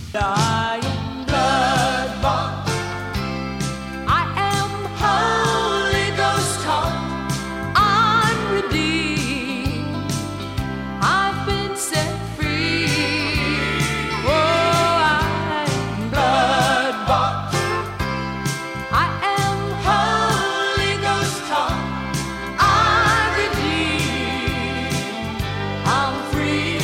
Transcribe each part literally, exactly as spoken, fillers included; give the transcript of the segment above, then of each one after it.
I am blood-bought. I am Holy Ghost taught. I'm redeemed. I've been set free. Oh, I am blood-bought. I am Holy Ghost taught. I'm redeemed. I'm free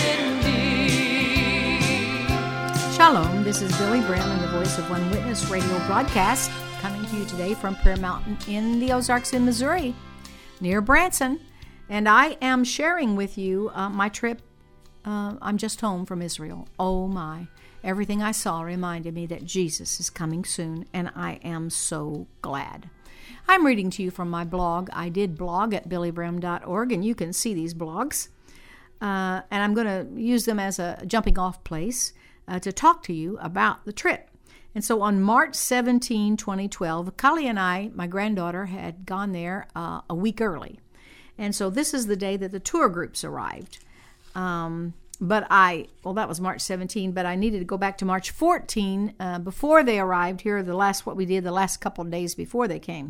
indeed. Shalom, this is Billy Brown in the Voice of One Witness radio broadcast, coming to you today from Prayer Mountain in the Ozarks in Missouri, near Branson. And I am sharing with you uh, my trip. Uh, I'm just home from Israel. Oh my. Everything I saw reminded me that Jesus is coming soon, and I am so glad. I'm reading to you from my blog. I did blog at billy brown dot org, and you can see these blogs. Uh, and I'm going to use them as a jumping off place uh, to talk to you about the trip. And so on March seventeenth, twenty twelve, Kali and I, my granddaughter, had gone there uh, a week early. And so this is the day that the tour groups arrived. Um, but I, well, that was March seventeenth, but I needed to go back to March fourteenth uh, before they arrived here, the last, what we did the last couple of days before they came.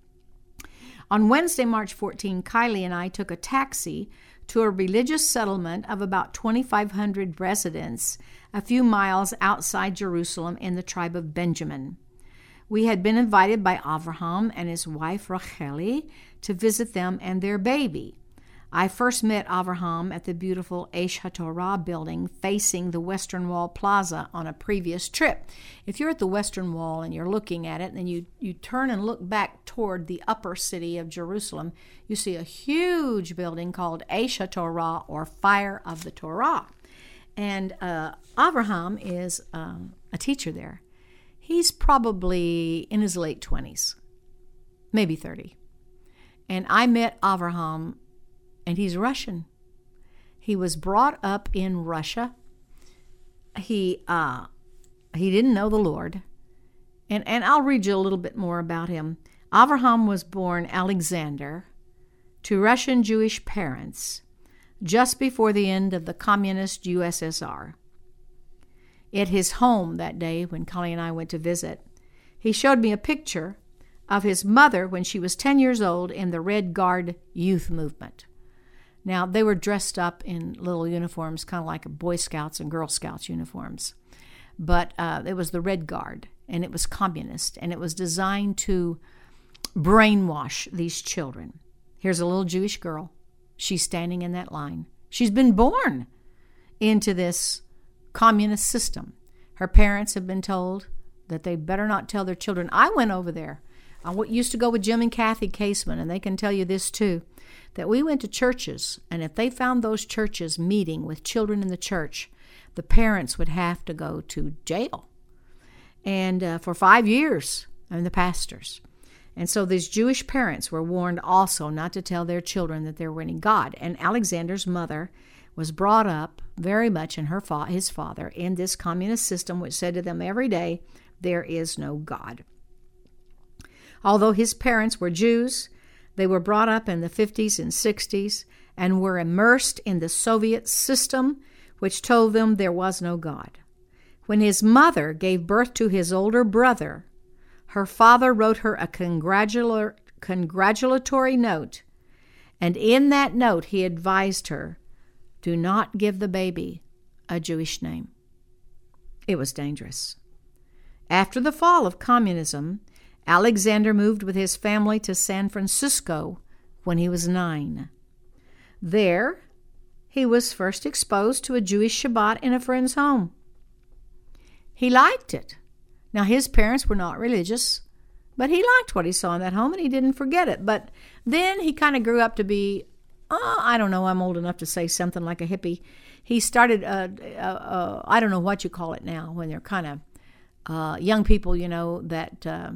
On Wednesday, March fourteenth, Kylie and I took a taxi to a religious settlement of about twenty-five hundred residents a few miles outside Jerusalem in the tribe of Benjamin. We had been invited by Avraham and his wife Racheli to visit them and their baby. I first met Avraham at the beautiful Aish HaTorah building facing the Western Wall Plaza on a previous trip. If you're at the Western Wall and you're looking at it, and then you, you turn and look back toward the upper city of Jerusalem, you see a huge building called Aish HaTorah, or Fire of the Torah. And uh, Avraham is um, a teacher there. He's probably in his late twenties, maybe thirty. And I met Avraham, and he's Russian. He was brought up in Russia. He uh, he didn't know the Lord. And, and I'll read you a little bit more about him. Avraham was born Alexander to Russian Jewish parents just before the end of the communist U S S R. At his home that day when Kali and I went to visit, he showed me a picture of his mother when she was ten years old in the Red Guard youth movement. Now, they were dressed up in little uniforms, kind of like Boy Scouts and Girl Scouts uniforms. But uh, it was the Red Guard, and it was communist, and it was designed to brainwash these children. Here's a little Jewish girl. She's standing in that line. She's been born into this communist system. Her parents have been told that they better not tell their children. I went over there. I used to go with Jim and Kathy Caseman, and they can tell you this too, that we went to churches, and if they found those churches meeting with children in the church, the parents would have to go to jail. And uh, for five years, I mean, the pastors. And so these Jewish parents were warned also not to tell their children that there were any God. And Alexander's mother was brought up very much in her fa- his father in this communist system, which said to them every day, there is no God. Although his parents were Jews, they were brought up in the fifties and sixties and were immersed in the Soviet system, which told them there was no God. When his mother gave birth to his older brother, her father wrote her a congratula- congratulatory note, and in that note he advised her, do not give the baby a Jewish name. It was dangerous. After the fall of communism, Alexander moved with his family to San Francisco when he was nine. There, he was first exposed to a Jewish Shabbat in a friend's home. He liked it. Now, his parents were not religious, but he liked what he saw in that home, and he didn't forget it. But then he kind of grew up to be, oh, I don't know, I'm old enough to say something like a hippie. He started, uh, uh, uh, I don't know what you call it now, when they're kind of uh, young people, you know, that uh,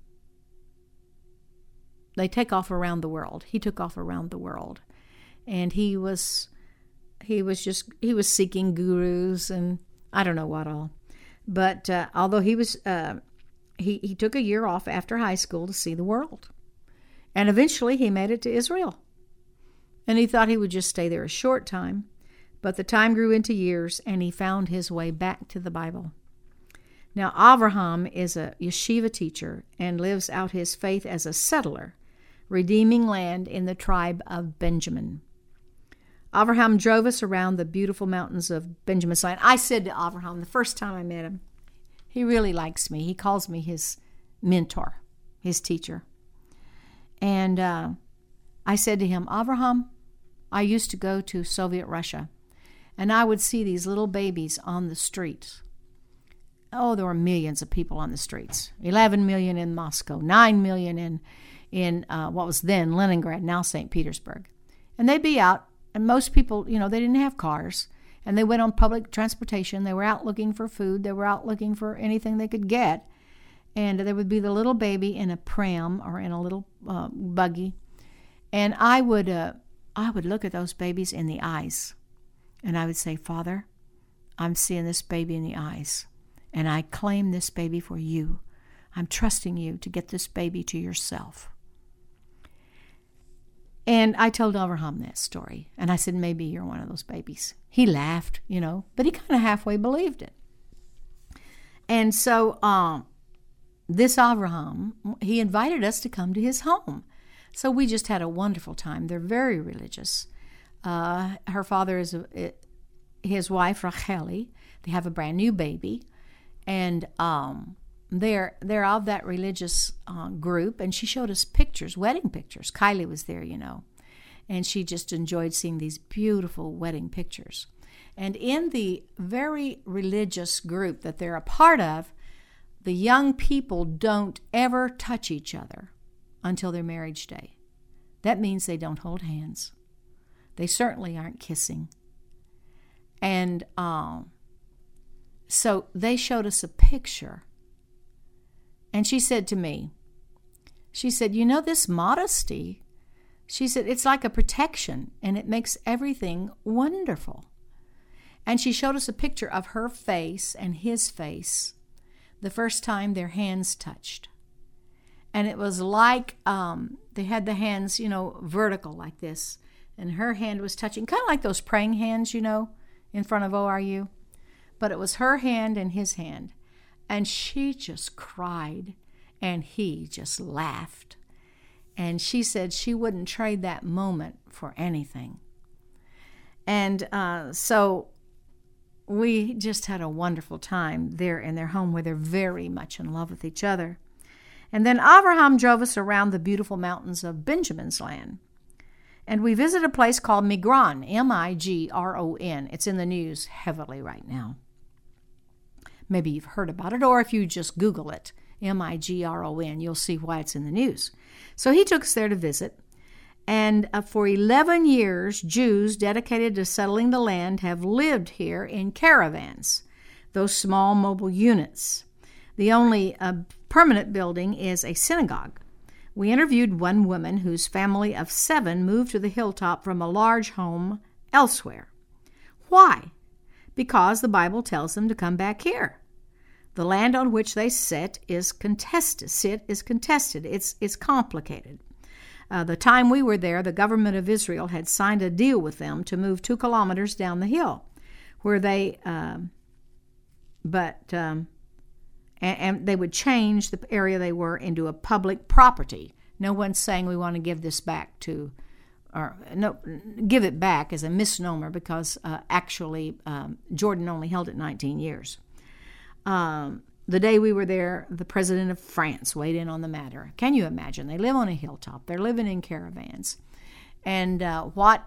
they take off around the world. He took off around the world. And he was, he was just, he was seeking gurus and I don't know what all. But uh, although he was, uh, he, he took a year off after high school to see the world. And eventually he made it to Israel. And he thought he would just stay there a short time. But the time grew into years, and he found his way back to the Bible. Now, Avraham is a yeshiva teacher and lives out his faith as a settler, redeeming land in the tribe of Benjamin. Avraham drove us around the beautiful mountains of Benjamin's land. I said to Avraham the first time I met him, he really likes me. He calls me his mentor, his teacher. And uh, I said to him, Avraham, I used to go to Soviet Russia, and I would see these little babies on the streets. Oh, there were millions of people on the streets. eleven million in Moscow, nine million in, in uh, what was then Leningrad, now Saint Petersburg. And they'd be out, and most people, you know, they didn't have cars, and they went on public transportation. They were out looking for food. They were out looking for anything they could get. And there would be the little baby in a pram or in a little uh, buggy. And I would, uh, I would look at those babies in the eyes, and I would say, Father, I'm seeing this baby in the eyes, and I claim this baby for you. I'm trusting you to get this baby to yourself. And I told Avraham that story, and I said, maybe you're one of those babies. He laughed, you know, but he kind of halfway believed it. And so um, this Avraham, he invited us to come to his home. So we just had a wonderful time. They're very religious. Uh, her father is a, his wife, Racheli. They have a brand new baby, and um, they're they're of that religious uh, group. And she showed us pictures, wedding pictures. Kylie was there, you know, and she just enjoyed seeing these beautiful wedding pictures. And in the very religious group that they're a part of, the young people don't ever touch each other until their marriage day. That means they don't hold hands. They certainly aren't kissing. And um, so they showed us a picture. And she said to me, she said, you know, this modesty, she said, it's like a protection, and it makes everything wonderful. And she showed us a picture of her face and his face the first time their hands touched. And it was like um, they had the hands, you know, vertical like this. And her hand was touching, kind of like those praying hands, you know, in front of O R U. But it was her hand and his hand. And she just cried, and he just laughed. And she said she wouldn't trade that moment for anything. And uh, so we just had a wonderful time there in their home, where they're very much in love with each other. And then Avraham drove us around the beautiful mountains of Benjamin's land. And we visited a place called Migron, M I G R O N. It's in the news heavily right now. Maybe you've heard about it, or if you just Google it, M I G R O N, you'll see why it's in the news. So he took us there to visit. And uh, for eleven years, Jews dedicated to settling the land have lived here in caravans, those small mobile units. The only uh, permanent building is a synagogue. We interviewed one woman whose family of seven moved to the hilltop from a large home elsewhere. Why? Because the Bible tells them to come back here. The land on which they sit is contested. Sit is contested. It's it's complicated. Uh, the time we were there, the government of Israel had signed a deal with them to move two kilometers down the hill, where they, um, but. Um, and they would change the area they were into a public property. No one's saying we want to give this back to, or no, give it back is a misnomer, because uh, actually um, Jordan only held it nineteen years. Um, the day we were there, the president of France weighed in on the matter. Can you imagine? They live on a hilltop. They're living in caravans. And uh, what,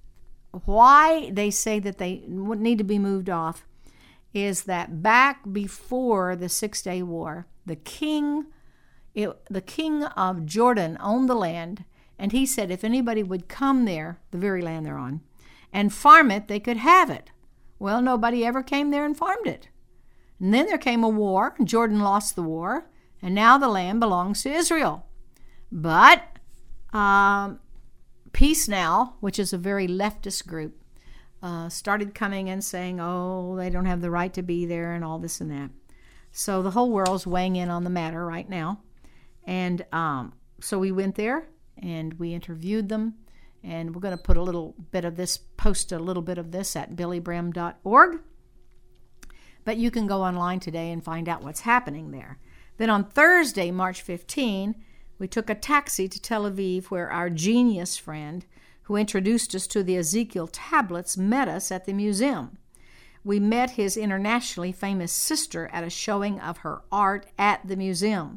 why they say that they need to be moved off is that back before the Six-Day War, the king, it, the king of Jordan owned the land, and he said if anybody would come there, the very land they're on, and farm it, they could have it. Well, nobody ever came there and farmed it. And then there came a war, and Jordan lost the war, and now the land belongs to Israel. But um, Peace Now, which is a very leftist group, Uh, started coming and saying, oh, they don't have the right to be there and all this and that. So the whole world's weighing in on the matter right now. And um, so we went there and we interviewed them. And we're going to put a little bit of this, post a little bit of this at billy bram dot org. But you can go online today and find out what's happening there. Then on Thursday, March fifteenth, we took a taxi to Tel Aviv, where our genius friend who introduced us to the Ezekiel tablets met us at the museum. We met his internationally famous sister at a showing of her art at the museum.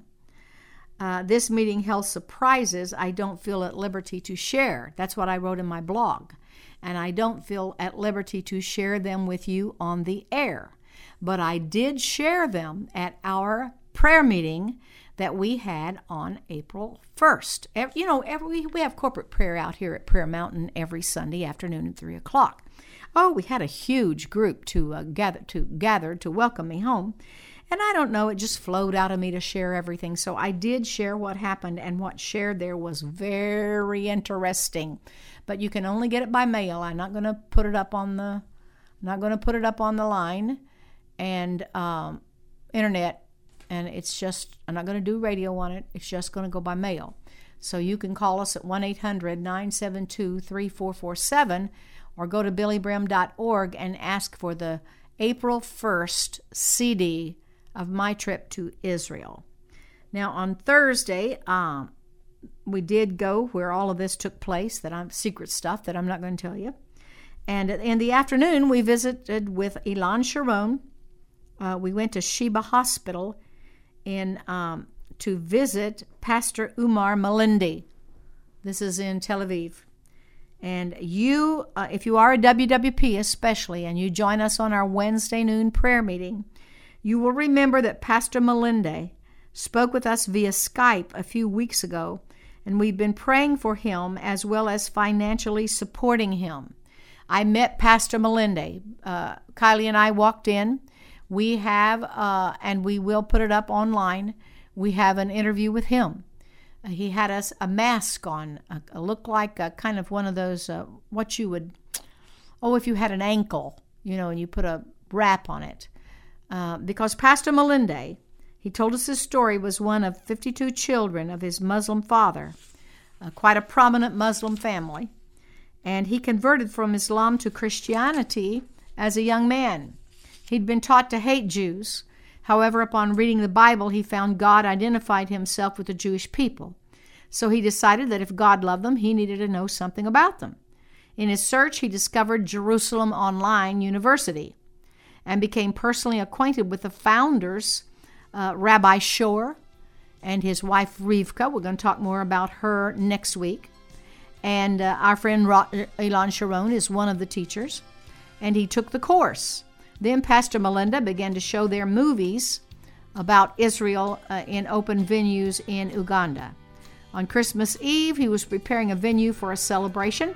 Uh, this meeting held surprises I don't feel at liberty to share. That's what I wrote in my blog. And I don't feel at liberty to share them with you on the air. But I did share them at our prayer meeting that we had on April first. You know, every, we have corporate prayer out here at Prayer Mountain every Sunday afternoon at three o'clock. Oh, we had a huge group to uh, gather to gather to welcome me home. And I don't know, it just flowed out of me to share everything. So I did share what happened, and what shared there was very interesting. But you can only get it by mail. I'm not going to put it up on the, I'm not going to put it up on the line and um, internet. And it's just, I'm not going to do radio on it. It's just going to go by mail. So you can call us at one eight hundred nine seven two three four four seven or go to billy brim dot org and ask for the April first C D of my trip to Israel. Now on Thursday, um, we did go where all of this took place, that I'm secret stuff that I'm not going to tell you. And in the afternoon, we visited with Ilan Sharon. Uh, we went to Sheba Hospital in um, to visit Pastor Umar Malindi. This is in Tel Aviv. And you, uh, if you are a W W P especially, and you join us on our Wednesday noon prayer meeting, you will remember that Pastor Malindi spoke with us via Skype a few weeks ago, and we've been praying for him as well as financially supporting him. I met Pastor Malindi. Uh, Kylie and I walked in. We have, uh, and we will put it up online, we have an interview with him. Uh, he had us a mask on, a, a look like a kind of one of those, uh, what you would, oh, if you had an ankle, you know, and you put a wrap on it. Uh, because Pastor Malindi, he told us his story, was one of fifty-two children of his Muslim father, uh, quite a prominent Muslim family. And he converted from Islam to Christianity as a young man. He'd been taught to hate Jews. However, upon reading the Bible, he found God identified himself with the Jewish people. So he decided that if God loved them, he needed to know something about them. In his search, he discovered Jerusalem Online University and became personally acquainted with the founders, uh, Rabbi Shor and his wife Rivka. We're going to talk more about her next week. And uh, our friend Ra- Ilan Sharon is one of the teachers, and he took the course. Then Pastor Malindi began to show their movies about Israel uh, in open venues in Uganda. On Christmas Eve, he was preparing a venue for a celebration.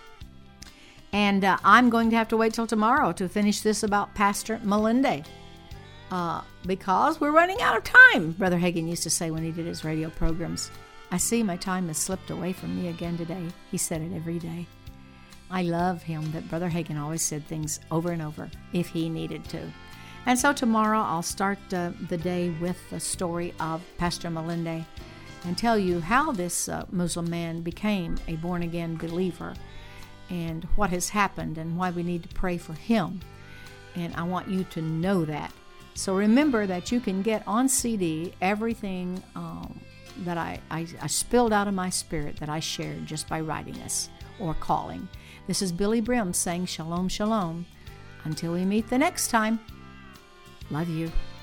And uh, I'm going to have to wait till tomorrow to finish this about Pastor Malindi. Uh, because we're running out of time, Brother Hagin used to say when he did his radio programs. I see my time has slipped away from me again today. He said it every day. I love him that Brother Hagin always said things over and over if he needed to. And so tomorrow I'll start uh, the day with the story of Pastor Malindi and tell you how this uh, Muslim man became a born-again believer and what has happened and why we need to pray for him. And I want you to know that. So remember that you can get on C D everything um, that I, I, I spilled out of my spirit that I shared just by writing this or calling. This is Billy Brim saying shalom, shalom. Until we meet the next time, love you.